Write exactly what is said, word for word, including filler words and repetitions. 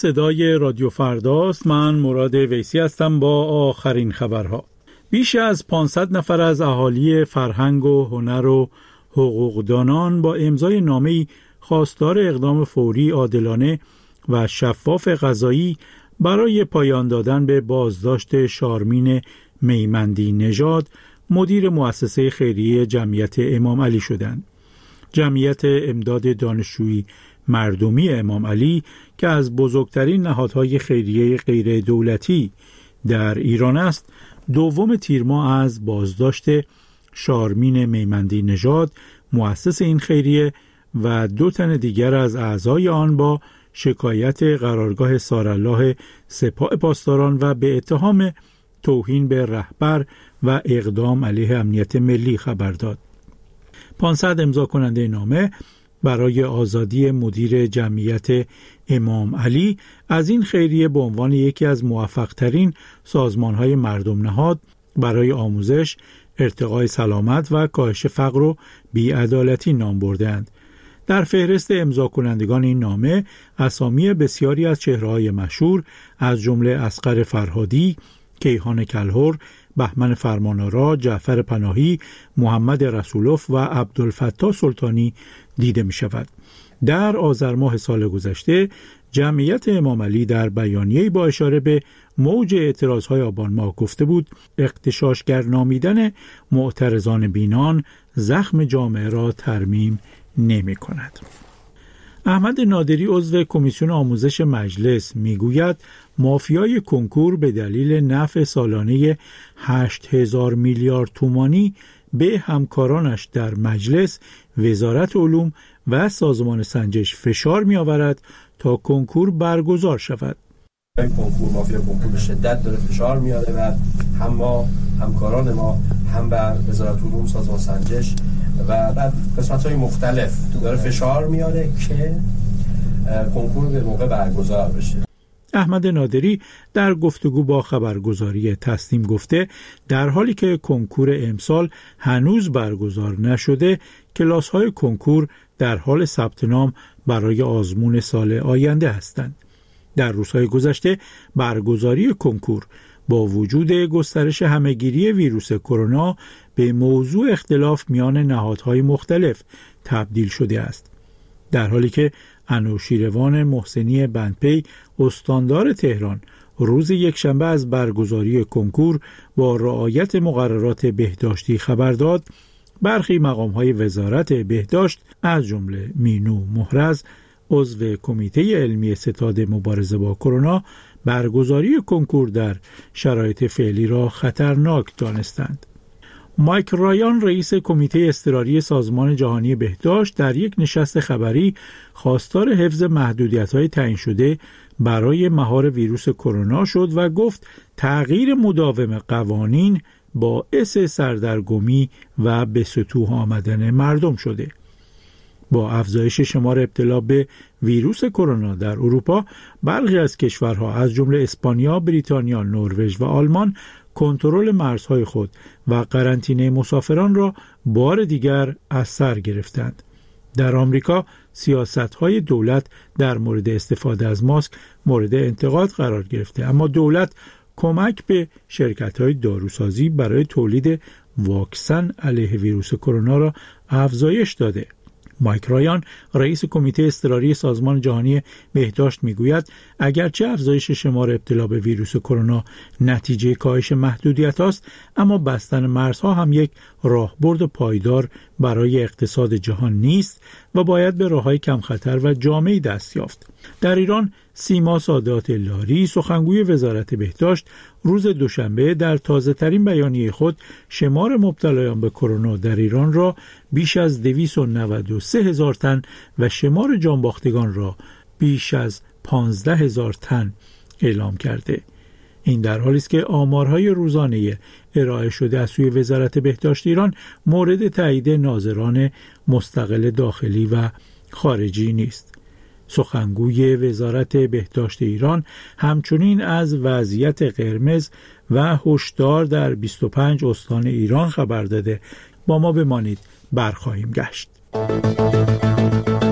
صدای رادیو فرداست. من مراد ویسی هستم با آخرین خبرها. بیش از پانصد نفر از اهالی فرهنگ و هنر و حقوقدانان با امضای نامه‌ای خواستار اقدام فوری، عادلانه و شفاف قضایی برای پایان دادن به بازداشت شارمین میمندی نژاد، مدیر مؤسسه خیریه جمعیت امام علی شدند. جمعیت امداد دانشجویی مردمی امام علی که از بزرگترین نهادهای خیریه غیر دولتی در ایران است، دوم تیر ماه از بازداشت شارمین میمندی نژاد، مؤسس این خیریه، و دو تن دیگر از اعضای آن با شکایت قرارگاه سارالله سپاه پاسداران و به اتهام توهین به رهبر و اقدام علیه امنیت ملی خبر داد. پانصد امضا کننده نامه برای آزادی مدیر جمعیت امام علی از این خیریه به عنوان یکی از موفق‌ترین سازمان‌های مردم نهاد برای آموزش، ارتقای سلامت و کاهش فقر و بی‌عدالتی نام برده‌اند. در فهرست امضا کنندگان این نامه اسامی بسیاری از چهره‌های مشهور از جمله اصغر فرهادی، کیهان کلهر، بهمن فرمانآرا، جعفر پناهی، محمد رسولوف و عبدالفتاح سلطانی دیده می شود. در آذر ماه سال گذشته جمعیت امام علی در بیانیه‌ای با اشاره به موج اعتراضهای آبان ماه گفته بود اغتشاشگر نامیدن معترضان بینان زخم جامعه را ترمیم نمی کند. احمد نادری عضو کمیسیون آموزش مجلس میگوید مافیای کنکور به دلیل نفع سالانه هشت هزار میلیارد تومانی به همکارانش در مجلس، وزارت علوم و سازمان سنجش فشار می آورد تا کنکور برگزار شود. این کنکور، مافیا کنکور به شدت داره فشار میاره و هم ما همکاران ما هم بر وزارت علوم، سازمان سنجش و در قسمت‌های مختلف داره فشار میاره که کنکور به موقع برگزار بشه. احمد نادری در گفتگو با خبرگزاری تسنیم گفته در حالی که کنکور امسال هنوز برگزار نشده، کلاس‌های کنکور در حال ثبت نام برای آزمون سال آینده هستند. در روزهای گذشته برگزاری کنکور با وجود گسترش همهگیری ویروس کرونا به موضوع اختلاف میان نهادهای مختلف تبدیل شده است. در حالی که انوشیروان محسنی بندپی استاندار تهران روز یکشنبه از برگزاری کنکور با رعایت مقررات بهداشتی خبر داد، برخی مقام‌های وزارت بهداشت از جمله مینو محرز عضو کمیته علمی ستاد مبارزه با کرونا برگزاری کنکور در شرایط فعلی را خطرناک دانستند. مایک رایان رئیس کمیته اضطراری سازمان جهانی بهداشت در یک نشست خبری خواستار حفظ محدودیت‌های تعیین شده برای مهار ویروس کرونا شد و گفت تغییر مداوم قوانین باعث سردرگمی و به سطوح آمدن مردم شده. با افزایش شمار ابتلا به ویروس کرونا در اروپا، برخی از کشورها از جمله اسپانیا، بریتانیا، نروژ و آلمان کنترل مرزهای خود و قرنطینه مسافران را بار دیگر از سر گرفتند. در آمریکا سیاست‌های دولت در مورد استفاده از ماسک مورد انتقاد قرار گرفته، اما دولت کمک به شرکت‌های داروسازی برای تولید واکسن علیه ویروس کرونا را افزایش داده. مایک رایان رئیس کمیته اضطراری سازمان جهانی بهداشت میگوید اگرچه افزایش شمار ابتلا به ویروس کرونا نتیجه کاهش محدودیت است، اما بستن مرزها هم یک راهبرد پایدار برای اقتصاد جهان نیست و باید به راههای کم خطر و جامعی دست یافت. در ایران سیما سادات لاری سخنگوی وزارت بهداشت روز دوشنبه در تازه ترین بیانیه خود شمار مبتلایان به کرونا در ایران را بیش از دویست و نود و سه هزار تن و شمار جانباختگان را بیش از پانزده هزار تن اعلام کرده. این در حالی است که آمارهای روزانه ارائه شده از سوی وزارت بهداشت ایران مورد تایید ناظران مستقل داخلی و خارجی نیست. سخنگوی وزارت بهداشت ایران همچنین از وضعیت قرمز و هشدار در بیست و پنج استان ایران خبر داده. با ما بمانید، برخواهیم گشت.